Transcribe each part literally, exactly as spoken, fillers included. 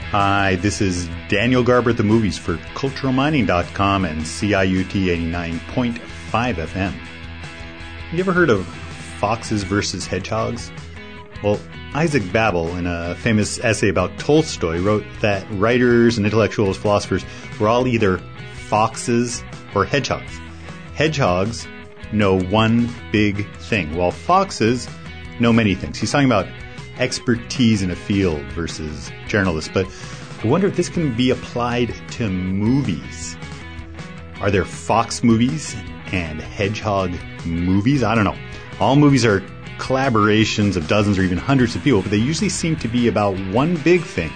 Hi, this is Daniel Garber at the movies for cultural mining dot com and C I U T eighty-nine point five F M. You ever heard of foxes versus hedgehogs? Well, Isaac Babel, in a famous essay about Tolstoy, wrote that writers and intellectuals, philosophers, were all either foxes or hedgehogs. Hedgehogs know one big thing, while foxes know many things. He's talking about expertise in a field versus journalists, but I wonder if this can be applied to movies. Are there fox movies and hedgehog movies? I don't know. All movies are collaborations of dozens or even hundreds of people, but they usually seem to be about one big thing.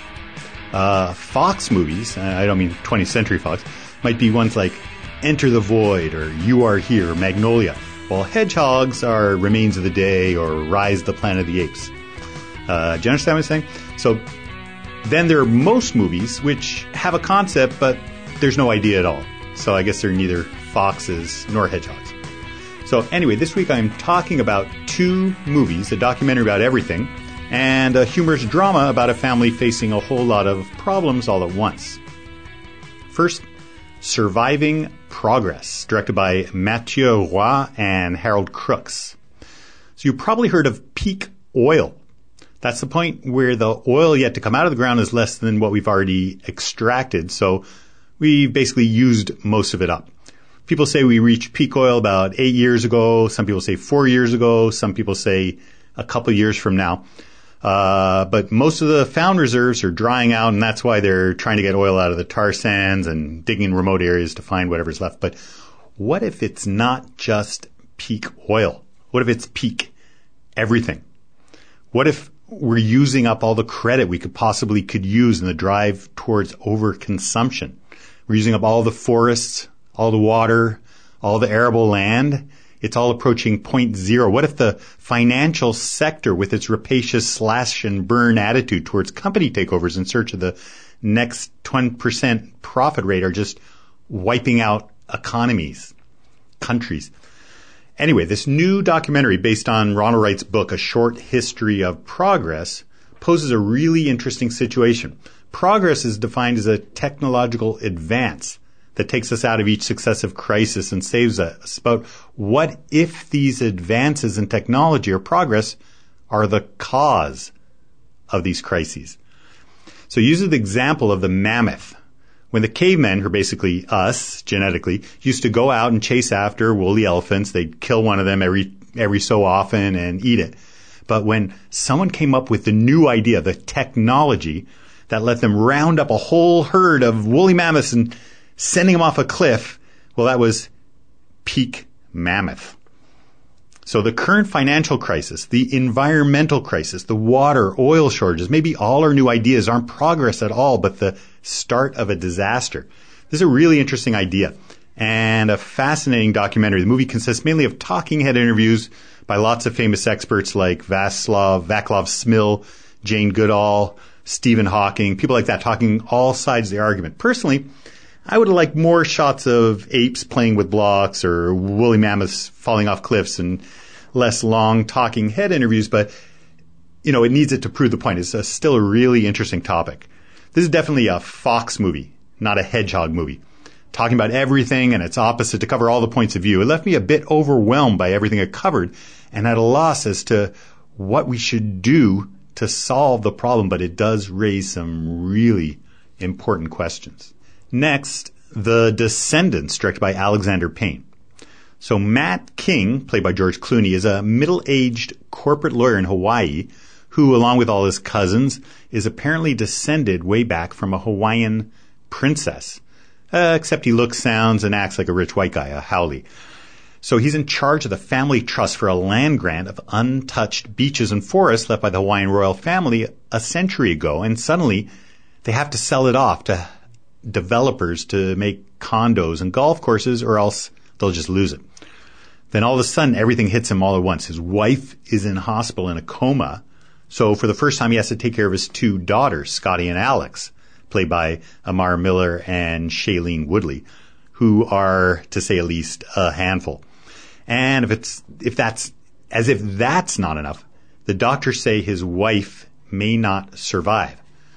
Uh, Fox movies, I don't mean twentieth Century Fox, might be ones like Enter the Void or You Are Here, or Magnolia, while hedgehogs are Remains of the Day or Rise of the Planet of the Apes. Uh, do you understand what I'm saying? So then there are most movies which have a concept, but there's no idea at all. So I guess they're neither foxes nor hedgehogs. So anyway, this week I'm talking about two movies, a documentary about everything, and a humorous drama about a family facing a whole lot of problems all at once. First, Surviving Progress, directed by Mathieu Roy and Harold Crooks. So you've probably heard of peak oil. That's the point where the oil yet to come out of the ground is less than what we've already extracted, so we basically used most of it up. People say we reached peak oil about eight years ago. Some people say four years ago. Some people say a couple years from now. Uh, but most of the found reserves are drying out, and that's why they're trying to get oil out of the tar sands and digging in remote areas to find whatever's left. But what if it's not just peak oil? What if it's peak everything? What if we're using up all the credit we could possibly could use in the drive towards overconsumption? We're using up all the forests, all the water, all the arable land. It's all approaching point zero. What if the financial sector, with its rapacious slash and burn attitude towards company takeovers in search of the next twenty percent profit rate, are just wiping out economies, countries? Anyway, this new documentary based on Ronald Wright's book, A Short History of Progress, poses a really interesting situation. Progress is defined as a technological advance that takes us out of each successive crisis and saves us. But what if these advances in technology or progress are the cause of these crises? So use the example of the mammoth. When the cavemen, who are basically us, genetically, used to go out and chase after woolly elephants, they'd kill one of them every every so often and eat it. But when someone came up with the new idea, the technology that let them round up a whole herd of woolly mammoths and sending them off a cliff, well, that was peak mammoth. So the current financial crisis, the environmental crisis, the water, oil shortages, maybe all our new ideas aren't progress at all, but the start of a disaster. This is a really interesting idea and a fascinating documentary. The movie consists mainly of talking head interviews by lots of famous experts like Václav, Václav Smil, Jane Goodall, Stephen Hawking, people like that, talking all sides of the argument. Personally, I would have liked more shots of apes playing with blocks or woolly mammoths falling off cliffs and less long talking head interviews, but, you know, it needs it to prove the point. It's a, still a really interesting topic. This is definitely a fox movie, not a hedgehog movie. Talking about everything and its opposite to cover all the points of view. It left me a bit overwhelmed by everything it covered and at a loss as to what we should do to solve the problem, but it does raise some really important questions. Next, The Descendants, directed by Alexander Payne. So Matt King, played by George Clooney, is a middle-aged corporate lawyer in Hawaii who, along with all his cousins, is apparently descended way back from a Hawaiian princess. Uh, except he looks, sounds, and acts like a rich white guy, a haole. So he's in charge of the family trust for a land grant of untouched beaches and forests left by the Hawaiian royal family a century ago, and suddenly they have to sell it off to developers to make condos and golf courses, or else they'll just lose it. Then all of a sudden, everything hits him all at once. His wife is in hospital in a coma, so for the first time he has to take care of his two daughters, Scotty and Alex, played by Amar Miller and Shailene Woodley, who are, to say at least, a handful. And if it's if that's as if that's not enough, the doctors say his wife may not survive.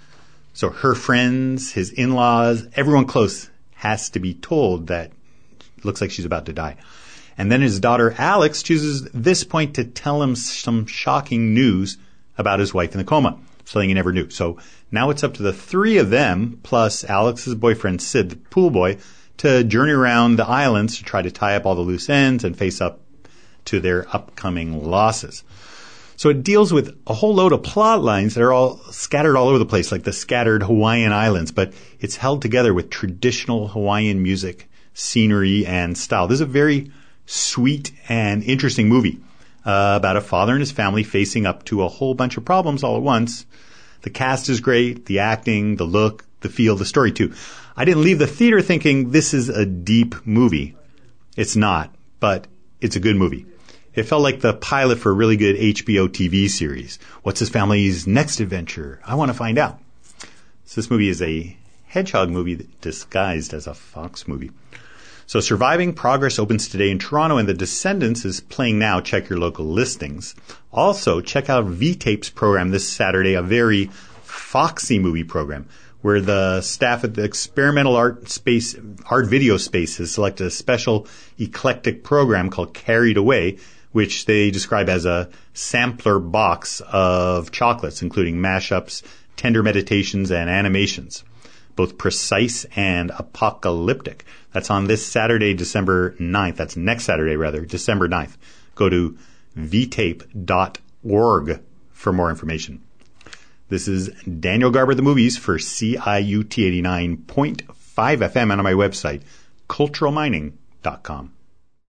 So her friends, his in-laws, everyone close has to be told that it looks like she's about to die. And then his daughter Alex chooses this point to tell him some shocking news about his wife in the coma, something he never knew. So now it's up to the three of them, plus Alex's boyfriend Sid, the pool boy, to journey around the islands to try to tie up all the loose ends and face up to their upcoming losses. So it deals with a whole load of plot lines that are all scattered all over the place, like the scattered Hawaiian islands, but it's held together with traditional Hawaiian music, scenery, and style. This is a very sweet and interesting movie uh, about a father and his family facing up to a whole bunch of problems all at once. The cast is great, the acting, the look, the feel, the story too. I didn't leave the theater thinking this is a deep movie. It's not, but it's a good movie. It felt like the pilot for a really good H B O T V series. What's his family's next adventure? I want to find out. So this movie is a hedgehog movie disguised as a fox movie. So Surviving Progress opens today in Toronto, and The Descendants is playing now. Check your local listings. Also, check out V-Tape's program this Saturday, a very foxy movie program, where the staff at the Experimental Art Space, Art Video Space has selected a special eclectic program called Carried Away, which they describe as a sampler box of chocolates, including mashups, tender meditations, and animations, both precise and apocalyptic. That's on this Saturday, December ninth. That's next Saturday, rather, December ninth. Go to v tape dot org for more information. This is Daniel Garber, The Movies, for C I U T eighty-nine point five F M and on my website, cultural mining dot com.